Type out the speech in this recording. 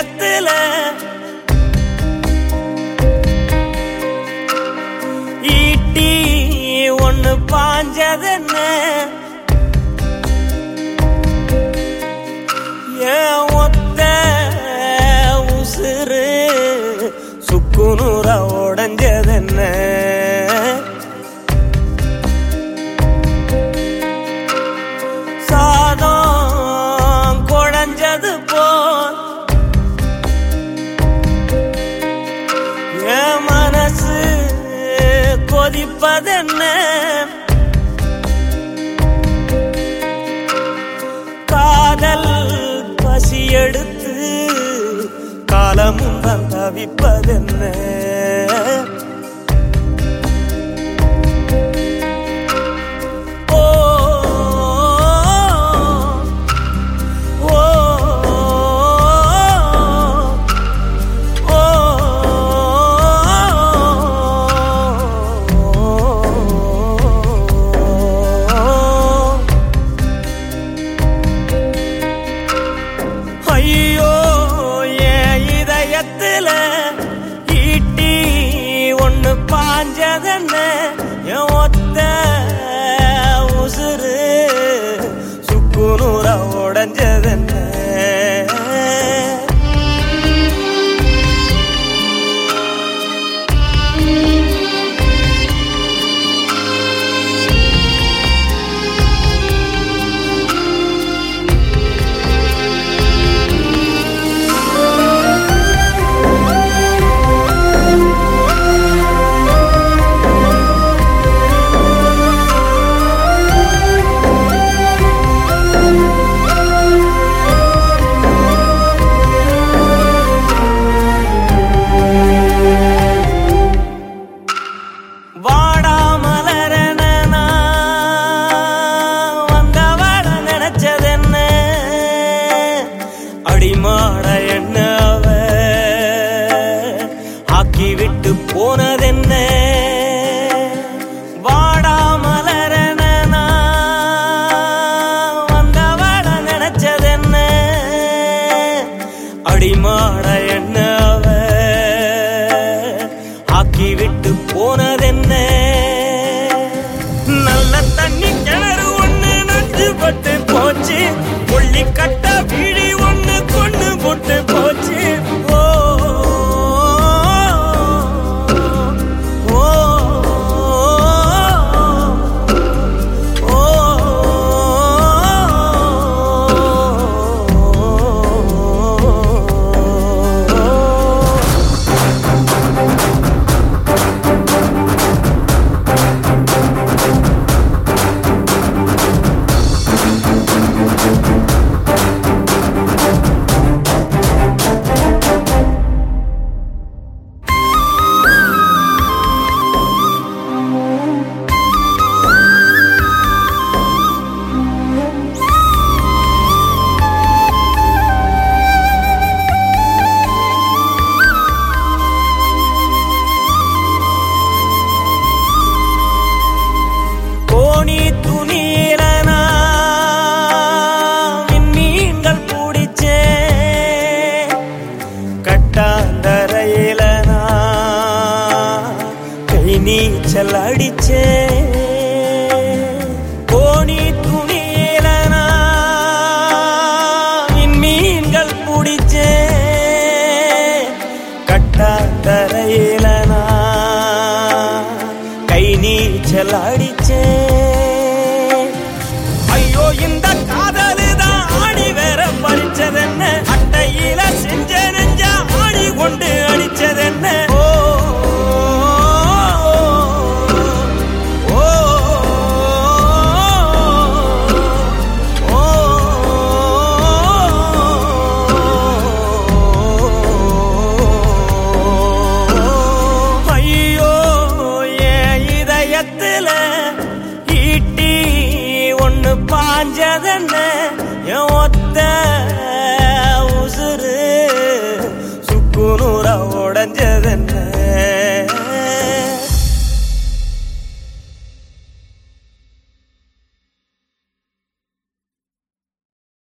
இதயத்துல ஈட்டி ஒண்ணு பாஞ்சதென்ன ஏன் ஒத்த உசுறு சுக்குநூற உடஞ்சதென்ன சாதம் குழஞ்சது போல் என் மனசு கொதிப்பதென்ன காதல் பசி எடுத்து காலமும் தவிப்பதென்ன ஐயோ என் இதயத்துல ஈட்டி ஒண்ணு பாஞ்சதென்ன என் ஒத்த உசுறு சுக்குநூற உடஞ்சதென்ன அடிமாட என்ன அவ ஆக்கி விட்டு போனதென்ன வாடாமலரன வந்தவள நினைச்சதென்ன அடிமாட என்ன அவ ஆக்கி விட்டு போனதென்ன நல்ல தண்ணி கிணறு ஒண்ணு நஞ்சு பட்டு போச்சு கொள்ளி கட்ட வீடி ஒண்ணு கொண்டு போட்டு போச்சு ஓ ஓ ஓ நீச்சல் அடிச்சே